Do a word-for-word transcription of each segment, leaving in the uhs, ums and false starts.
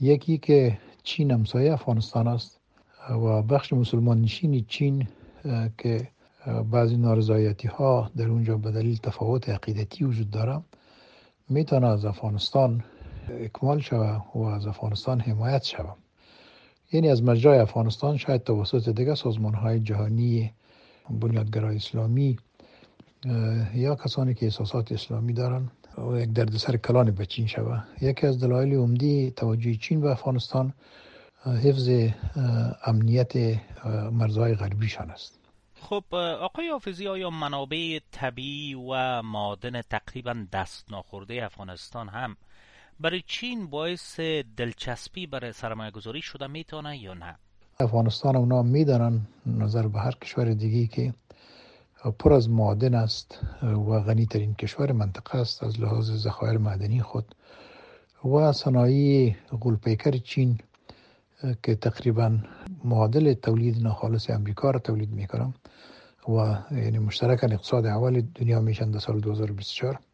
یکی که چین همسایه افغانستان است و بخش مسلمان نشین چین که بعضی نارضایتی ها در اونجا به دلیل تفاوت عقیدتی وجود داره میتونه از افغانستان اکمال شود و از افغانستان حمایت شود. یعنی از مجرای افغانستان شاید توسط دیگر سازمان های جهانی بنیادگرای اسلامی یا کسانی که احساسات اسلامی دارن و یک دردسر کلان به چین شود. یکی از دلایل عمده توجه چین به افغانستان حفظ امنیت مرزهای غربیشان است. خب آقای حافظی، آیا منابع طبیعی و معادن تقریبا دست ناخورده افغانستان هم برای چین باعث دلچسپی برای سرمایه گذاری شده میتونه یا نه؟ افغانستان اونا میدانن نظر به هر کشور دیگی که پر از معادن است و غنی ترین کشور منطقه است از لحاظ ذخایر معدنی خود و صنایع غول‌پیکر چین که تقریبا معادل تولید ناخالص امریکا را تولید میکنن و یعنی مشترکاً اقتصاد اول دنیا میشن در سال دو هزار و بیست و چهار.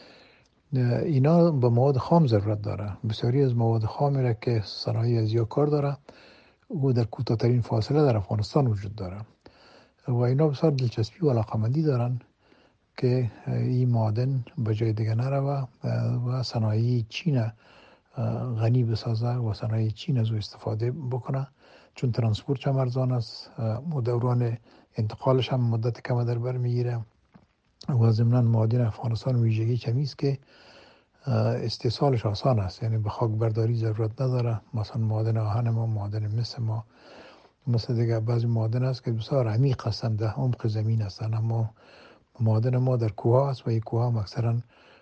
اینا به مواد خام ضرورت داره. بسیاری از مواد خامی را که صنایع ازیا کار داره و در کوتاه‌ترین فاصله در افغانستان وجود داره و اینا بسیار دلچسپی و علاقمندی دارن که این معادن به جای دیگه نره و صنایع چین غنی بسازه و صنایع چین از او استفاده بکنه، چون ترانسپورتش هم ارزان است و دوران انتقالش هم مدت کم در بر میگیره و ضمناً معادن افغانستان ویژگی چمی است که استحصالش آسان است، یعنی به خاک برداری ضرورت نداره. مثلا معادن آهن ما، معادن مس ما، مثل دیگه بعضی معادن است که بسیار عمیق هستند، در عمق زمین هستند، اما معادن ما در کوه است و این کوه هم اکثرا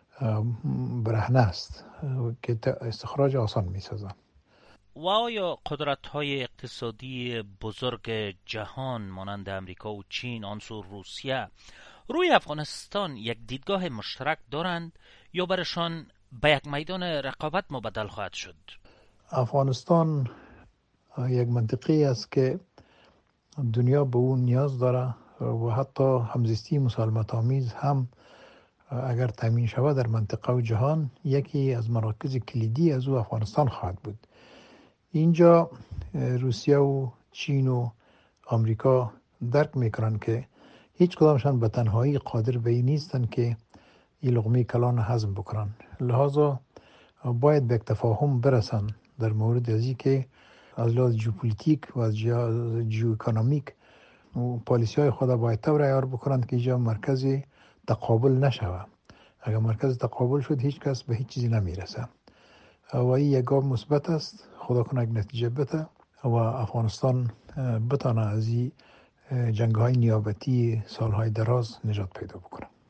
برهنه است که استخراج آسان می سازن. و آیا قدرت‌های اقتصادی بزرگ جهان مانند امریکا و چین آنسو روسیه روی افغانستان یک دیدگاه مشترک دارند یا برشان به یک میدان رقابت مبدل خواهد شد؟ افغانستان یک منطقه است که دنیا به اون نیاز داره و حتی همزیستی مسالمت آمیز هم اگر تامین شود در منطقه و جهان یکی از مراکز کلیدی از او افغانستان خواهد بود. اینجا روسیه و چین و آمریکا درک میکنن که هیچ کدامشان به تنهایی قادر به این نیستن که این لقمه کلان هضم بکنن، لذا باید به یک تفاهم برسن در مورد ازی که از لحاظ ژئوپلیتیک و از ژئواکونومیک و پالیسی های خود باید طور عیار بکنند که اینجا مرکز تقابل نشود. اگر مرکز تقابل شد هیچ کس به هیچ چیزی نمیرسه و این یک گام مثبت است. خدا کنه یک نتیجه بده و افغانستان بتانه از این جنگ های نیابتی سالهای دراز نجات پیدا بکنه.